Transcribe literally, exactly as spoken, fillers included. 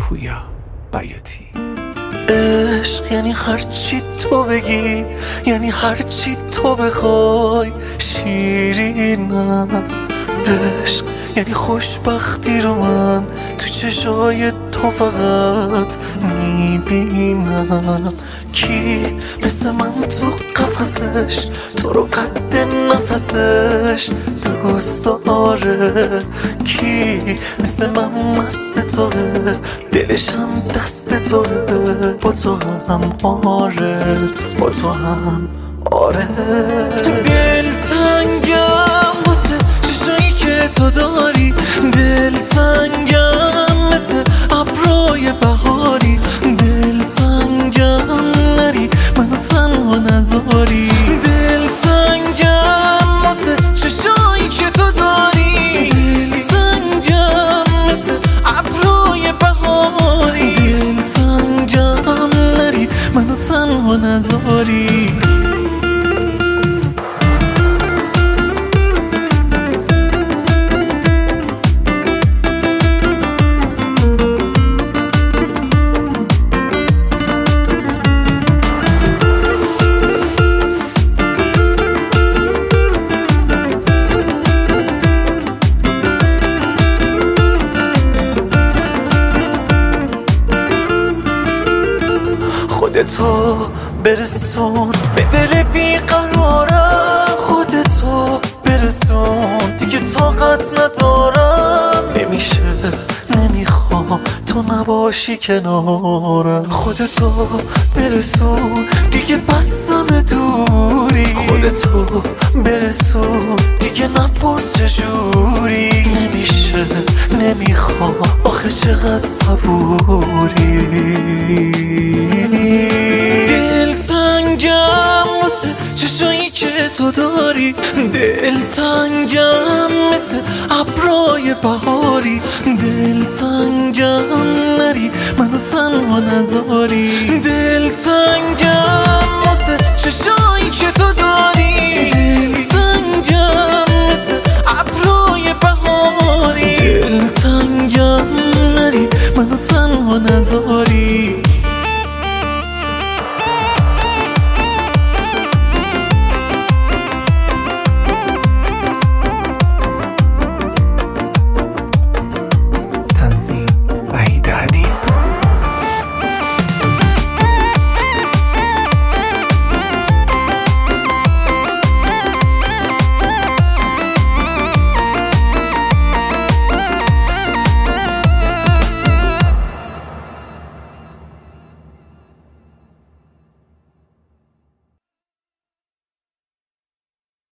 پویا بیاتی. عشق یعنی هرچی تو بگی، یعنی هرچی تو بخوای شیرینم. عشق یعنی خوشبختی رو من تو چشای تو فقط میبینم. کی مثل من تو قفسش تو رو قد نفسش دوست داره؟ کی مثل من مست توه دلشم دست توه با تو هم آره با تو هم آره. دلتنگم واسه چشایی که تو داری، دلتنگم مثل ابرای بهاری، دلتنگم نری منو تنها نذاری، دلتنگم واسه چشایی که تو داری، دلتنگم مثل ابرای بهاری، دلتنگم نری منو تنها نذاری. خودتو برسون به دل بیقرارم، خودتو برسون دیگه طاقت ندارم. نمیشه نمیخوام تو نباشی کنارم، خودتو برسون دیگه بسم دوری، خودتو برسون دیگه نپرس چجوری. نمیشه نمیخوام آخه چقدر صبوری. دلتنگم واسه چشایی که تو داری، دلتنگم مثل ابرای بهاری، دلتنگم نری منو تنها نذاری، دلتنگم واسه چشایی که تو داری.